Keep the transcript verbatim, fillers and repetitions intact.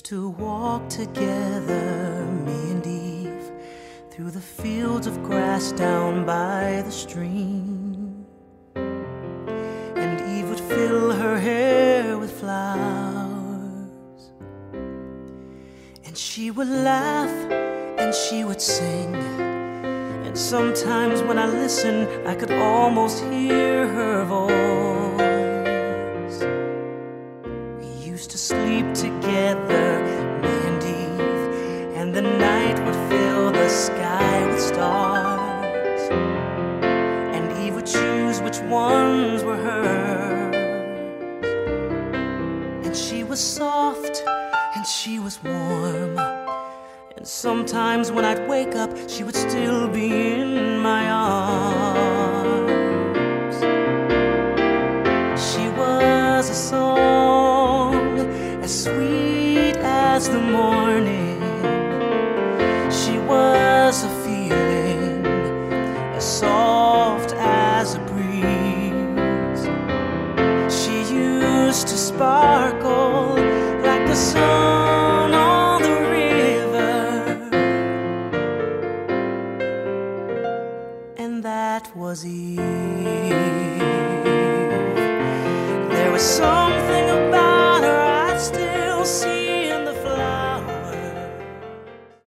to walk together, me and Eve, through the fields of grass down by the stream. And Eve would fill her hair with flowers, and she would laugh and she would sing. And sometimes when I listened, I could almost hear her voice. We used to sleep together, me and Eve, and the night would fill the sky with stars. And Eve would choose which ones were hers. And she was soft and she was warm. And sometimes when I'd wake up, she would still be in my arms. She was a song as sweet as the morning. She was a feeling as soft as a breeze. She used to sparkle like the sun on the and that was Eve. There was so